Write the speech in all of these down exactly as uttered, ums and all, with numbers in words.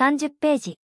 さんじゅっページ。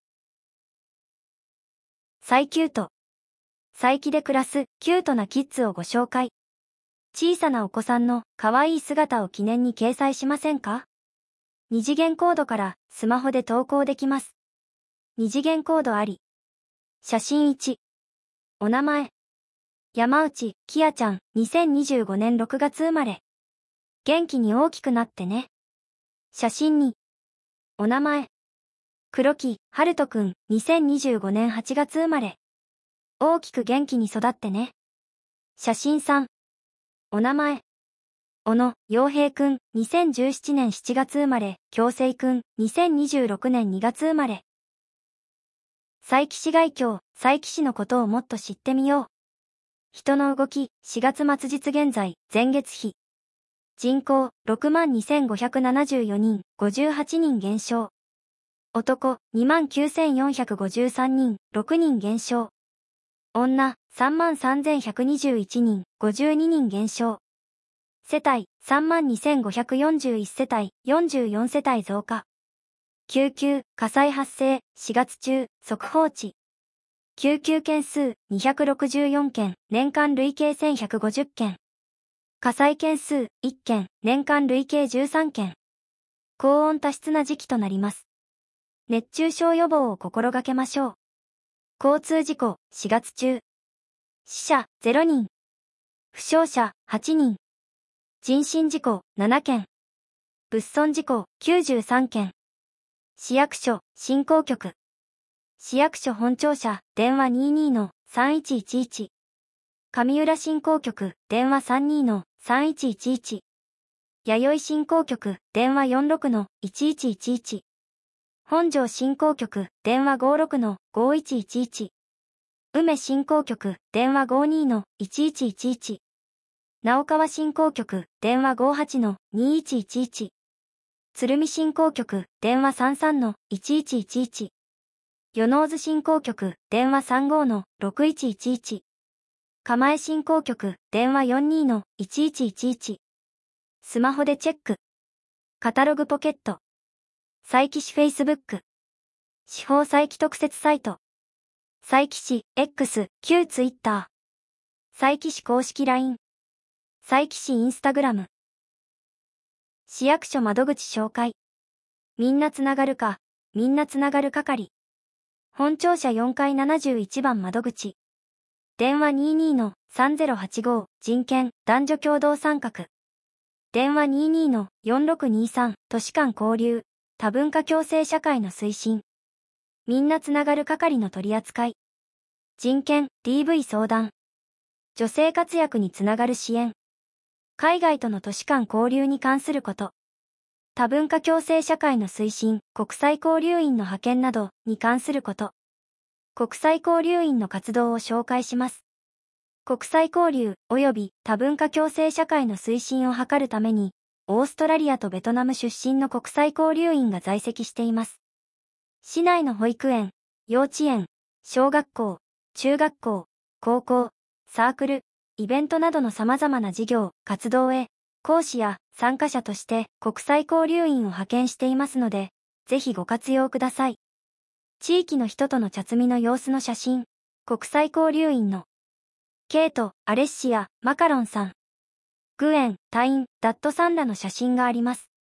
最キュート。佐伯で暮らすキュートなキッズをご紹介。小さなお子さんの可愛い姿を記念に掲載しませんか？二次元コードからスマホで投稿できます。二次元コードあり。写真いち。お名前。山内きあちゃん、にせんにじゅうごねんろくがつ生まれ。元気に大きくなってね。写真に。お名前。黒木春人くん、にせんにじゅうごねんはちがつ生まれ。大きく元気に育ってね。写真さん。お名前。小野洋平くん、にせんじゅうななねんしちがつ生まれ。京成くん、にせんにじゅうろくねんにがつ生まれ。佐伯市概況、佐伯市のことをもっと知ってみよう。人の動き、しがつ末日現在、前月比。人口、ろくまんにせんごひゃくななじゅうよにん、ごじゅうはちにん減少。男、にまんきゅうせんよんひゃくごじゅうさんにん、ろくにん減少。女、さんまんさんぜんひゃくにじゅういちにん、ごじゅうににん減少。世帯、さんまんにせんごひゃくよんじゅういち世帯、よんじゅうよん世帯増加。救急、火災発生、しがつ中、速報値。救急件数、にひゃくろくじゅうよんけん、年間累計せんひゃくごじゅっけん。火災件数、いっけん、年間累計じゅうさんけん。高温多湿な時期となります。熱中症予防を心がけましょう。交通事故、しがつ中。死者、ゼロにん。負傷者、はちにん。人身事故、ななけん。物損事故、きゅうじゅうさんけん。市役所、振興局。市役所本庁舎、電話 にじゅうにのさんいちいちいち。上浦振興局、電話 さんじゅうにのさんいちいちいち。弥生振興局、電話 よんじゅうろくのいちいちいちいち。本庄振興局、電話 ごじゅうろくのごいちいちいち。梅振興局、電話 ごじゅうにのいちいちいちいち。直川振興局、電話 ごじゅうはちのにいちいちいち。鶴見振興局、電話 さんじゅうさんのいちいちいちいち。与野津振興局、電話 さんじゅうごのろくいちいちいち。釜江振興局、電話 よんじゅうにのいちいちいちいち。スマホでチェック。カタログポケット。佐伯市 Facebook。司法佐伯特設サイト。佐伯市 X、旧 Twitter。佐伯市公式 ライン。佐伯市 Instagram。市役所窓口紹介。みんなつながるか、みんなつながる係。本庁舎よんかいななじゅういちばん窓口。電話 にじゅうにのさんぜろはちご、人権、男女共同参画。電話 にじゅうにのよんろくにさん、都市間交流、多文化共生社会の推進。みんなつながる係の取り扱い。人権、ディーブイ 相談。女性活躍につながる支援。海外との都市間交流に関すること。多文化共生社会の推進、国際交流員の派遣などに関すること。国際交流員の活動を紹介します。国際交流及び多文化共生社会の推進を図るために、オーストラリアとベトナム出身の国際交流員が在籍しています。市内の保育園、幼稚園、小学校、中学校、高校、サークル、イベントなどの様々な事業、活動へ、講師や参加者として国際交流員を派遣していますので、ぜひご活用ください。地域の人との茶摘みの様子の写真、国際交流員のケイト、アレッシア、マカロンさん、グエン、タイン、ダットさんらの写真があります。